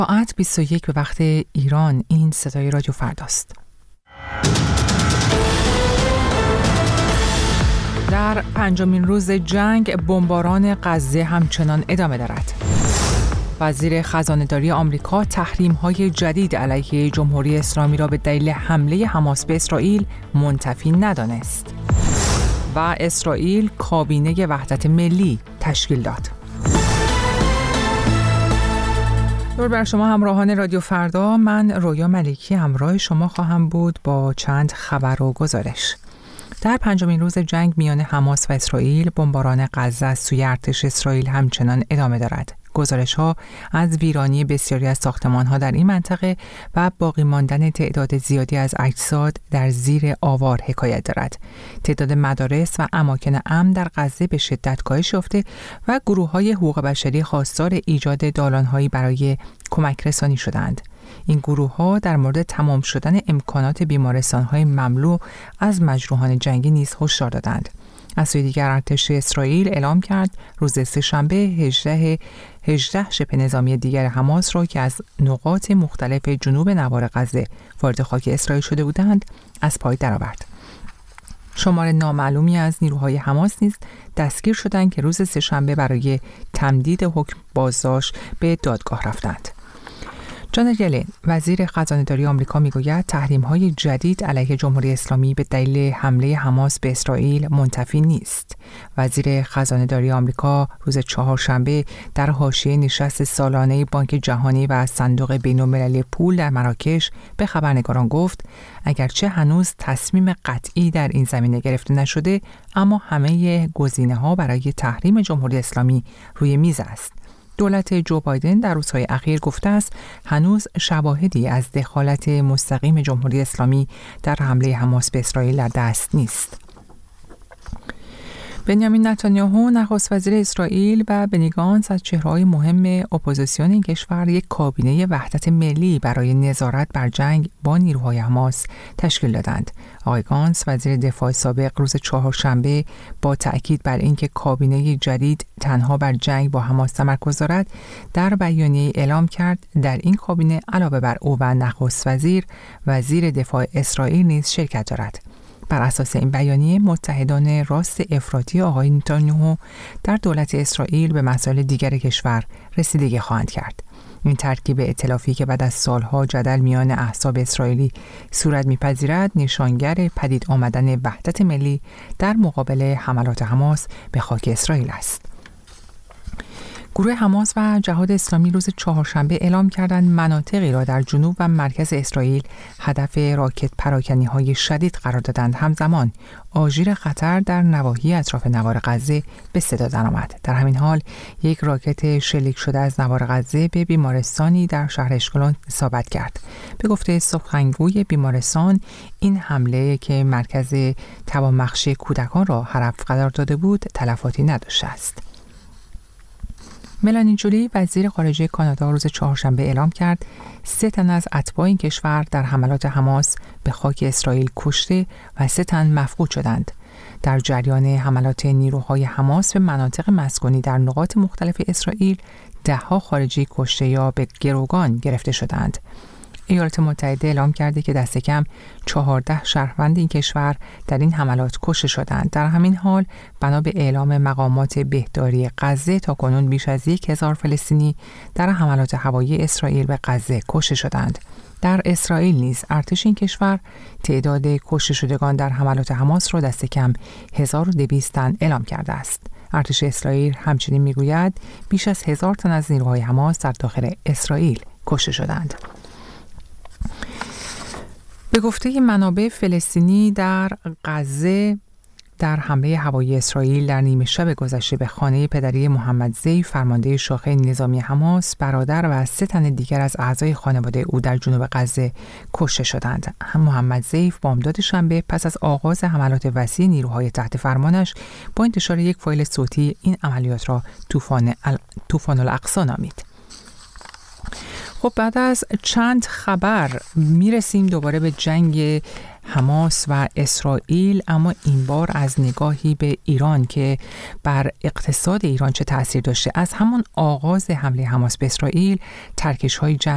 ساعت 21 به وقت ایران. این صدای رادیو فرداست. در پنجمین روز جنگ بمباران غزه همچنان ادامه دارد. وزیر خزانه‌داری آمریکا تحریم‌های جدید علیه جمهوری اسلامی را به دلیل حمله حماس به اسرائیل منتفی ندانست. و اسرائیل کابینه وحدت ملی تشکیل داد. درود بر شما همراهان رادیو فردا، من رویا ملکی همراه شما خواهم بود با چند خبر و گزارش. در پنجمین روز جنگ میان حماس و اسرائیل، بمباران غزه از سوی ارتش اسرائیل همچنان ادامه دارد. گزارش‌ها از ویرانی بسیاری از ساختمان‌ها در این منطقه و باقی ماندن تعداد زیادی از اجساد در زیر آوار حکایت دارد. تعداد مدارس و اماکن امن در غزه به شدت کاهش یافته و گروه‌های حقوق بشری خواستار ایجاد دالان‌هایی برای کمک رسانی شدند. این گروه‌ها در مورد تمام شدن امکانات بیمارستان‌های مملو از مجروحان جنگی نیز هشدار دادند. از سوی دیگر ارتش اسرائیل اعلام کرد روز سه‌شنبه 18 شبه نظامی دیگر حماس را که از نقاط مختلف جنوب نوار غزه وارد خاک اسرائیل شده بودند از پای درآورد. شمار نامعلومی از نیروهای حماس نیز دستگیر شدند که روز سه‌شنبه برای تمدید حکم بازداشت به دادگاه رفتند. جانت یلن، وزیر خزانه‌داری آمریکا، میگوید تحریم‌های جدید علیه جمهوری اسلامی به دلیل حمله حماس به اسرائیل منتفی نیست. وزیر خزانه‌داری آمریکا روز چهارشنبه در حاشیه نشست سالانه بانک جهانی و صندوق بین‌المللی پول در مراکش به خبرنگاران گفت اگرچه هنوز تصمیم قطعی در این زمینه گرفته نشده، اما همه گزینه‌ها برای تحریم جمهوری اسلامی روی میز است. دولت جو بایدن در روزهای اخیر گفته است هنوز شواهدی از دخالت مستقیم جمهوری اسلامی در حمله حماس به اسرائیل در دست نیست. بنیامین نتانیاهو نخست وزیر اسرائیل و بنی گانتز از چهره‌های مهم اپوزیسیون این کشور یک کابینه وحدت ملی برای نظارت بر جنگ با نیروهای حماس تشکیل دادند. آقای گانتز وزیر دفاع سابق روز چهارشنبه با تأکید بر اینکه کابینه جدید تنها بر جنگ با حماس تمرکز دارد در بیانیه اعلام کرد در این کابینه علاوه بر او و نخست وزیر دفاع اسرائیل نیز شرکت دارد. بر اساس این بیانیه متحدان راست افراطی آقای نتانیاهو در دولت اسرائیل به مسائل دیگر کشور رسیدگی خواهند کرد. این ترکیب ائتلافی که بعد از سالها جدل میان احزاب اسرائیلی صورت می‌پذیرد نشانگر پدید آمدن وحدت ملی در مقابل حملات حماس به خاک اسرائیل است. گروه حماس و جهاد اسلامی روز چهارشنبه اعلام کردند مناطقی را در جنوب و مرکز اسرائیل هدف راکت پراکنی‌های شدید قرار دادند. همزمان آژیر خطر در نواحی اطراف نوار غزه به صدا درآمد. در همین حال یک راکت شلیک شده از نوار غزه به بیمارستانی در شهر اشکلون اصابت کرد. به گفته سخنگوی بیمارستان این حمله که مرکز توانبخشی کودکان را هدف قرار داده بود تلفاتی نداشته است. ملانی جولی وزیر خارجه کانادا روز چهارشنبه اعلام کرد 3 تن از اتباع این کشور در حملات حماس به خاک اسرائیل کشته و 3 تن مفقود شدند. در جریان حملات نیروهای حماس به مناطق مسکونی در نقاط مختلف اسرائیل 10 خارجی کشته یا به گروگان گرفته شدند. ایالات متحده اعلام کرده که دست کم 14 شهروند این کشور در این حملات کشته شدند. در همین حال بنا به اعلام مقامات بهداری غزه تاکنون بیش از 1000 فلسطینی در حملات هوایی اسرائیل به غزه کشته شدند. در اسرائیل نیز ارتش این کشور تعداد کشته شدگان در حملات حماس را دست کم 1200 تن اعلام کرده است. ارتش اسرائیل همچنین میگوید بیش از 1000 تن از نیروهای حماس در داخل اسرائیل کشته شدند. به گفته منابع فلسطینی در غزه در حمله هوایی اسرائیل در نیمه شب گذشته به خانه پدری محمد زیف فرمانده شاخه نظامی حماس، برادر و 3 تن دیگر از اعضای خانواده او در جنوب غزه کشته شدند. محمد زیف بامداد شنبه پس از آغاز حملات وسیع نیروهای تحت فرمانش با انتشار یک فایل صوتی این عملیات را طوفان الاقصی نامید. خب بعد از چند خبر میرسیم دوباره به جنگ حماس و اسرائیل، اما این بار از نگاهی به ایران که بر اقتصاد ایران چه تأثیر داشته. از همان آغاز حمله حماس به اسرائیل ترکش‌های جنگ